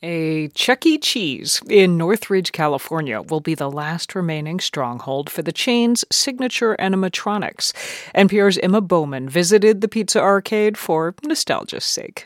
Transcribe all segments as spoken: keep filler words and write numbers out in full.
A Chuck E. Cheese in Northridge, California will be the last remaining stronghold for the chain's signature animatronics. N P R's Emma Bowman visited the Pizza Arcade for nostalgia's sake.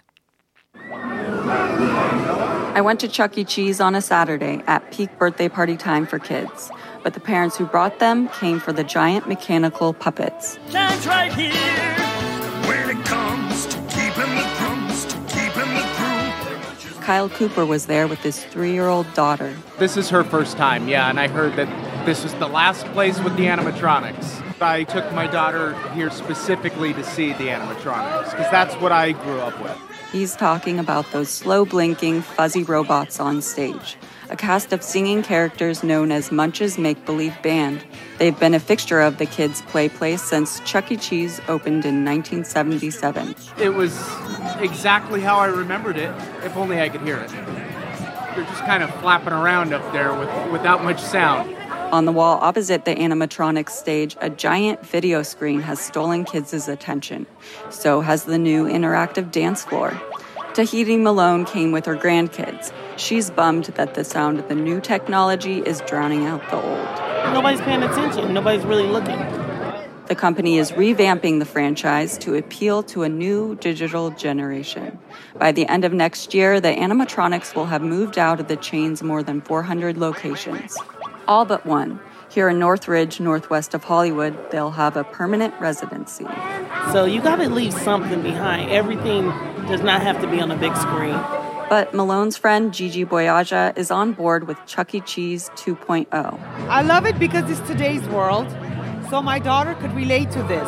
I went to Chuck E. Cheese on a Saturday at peak birthday party time for kids, but the parents who brought them came for the giant mechanical puppets. That's right here. When it comes to keeping the crumbs, to keeping the groove. Kyle Cooper was there with his three-year-old daughter. This is her first time, yeah, and I heard that this was the last place with the animatronics. I took my daughter here specifically to see the animatronics, because that's what I grew up with. He's talking about those slow-blinking, fuzzy robots on stage, a cast of singing characters known as Munch's Make-Believe Band. They've been a fixture of the kids' play place since Chuck E. Cheese opened in nineteen seventy-seven. It was exactly how I remembered it, if only I could hear it. They're just kind of flapping around up there with, without much sound. On the wall opposite the animatronics stage, a giant video screen has stolen kids' attention. So has the new interactive dance floor. Tahiti Malone came with her grandkids. She's bummed that the sound of the new technology is drowning out the old. Nobody's paying attention. Nobody's really looking. The company is revamping the franchise to appeal to a new digital generation. By the end of next year, the animatronics will have moved out of the chain's more than four hundred locations. All but one. Here in Northridge, northwest of Hollywood, they'll have a permanent residency. So you got to leave something behind. Everything does not have to be on a big screen. But Malone's friend Gigi Boyaja is on board with Chuck E. Cheese two point oh. I love it because it's today's world, so my daughter could relate to this.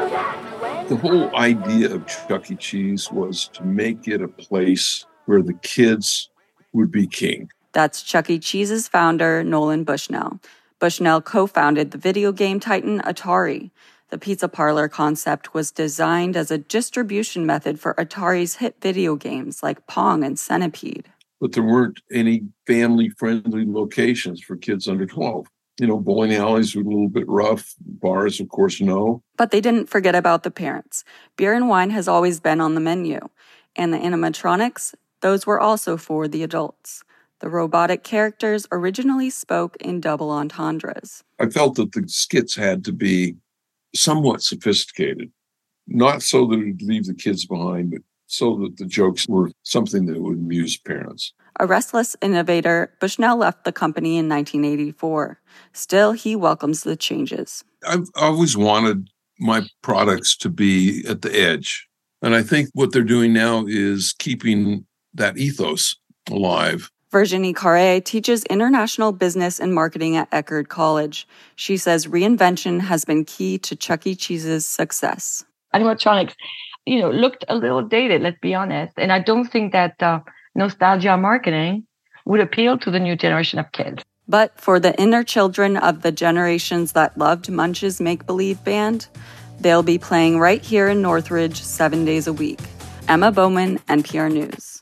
The whole idea of Chuck E. Cheese was to make it a place where the kids would be king. That's Chuck E. Cheese's founder, Nolan Bushnell. Bushnell co-founded the video game titan Atari. The pizza parlor concept was designed as a distribution method for Atari's hit video games like Pong and Centipede. But there weren't any family-friendly locations for kids under twelve. You know, bowling alleys were a little bit rough. Bars, of course, no. But they didn't forget about the parents. Beer and wine has always been on the menu. And the animatronics, those were also for the adults. The robotic characters originally spoke in double entendres. I felt that the skits had to be somewhat sophisticated, not so that it would leave the kids behind, but so that the jokes were something that would amuse parents. A restless innovator, Bushnell left the company in nineteen eighty-four. Still, he welcomes the changes. I've always wanted my products to be at the edge. And I think what they're doing now is keeping that ethos alive. Virginie Carré teaches international business and marketing at Eckerd College. She says reinvention has been key to Chuck E. Cheese's success. Animatronics, you know, looked a little dated, let's be honest. And I don't think that uh, nostalgia marketing would appeal to the new generation of kids. But for the inner children of the generations that loved Munch's Make-Believe Band, they'll be playing right here in Northridge seven days a week. Emma Bowman, N P R News.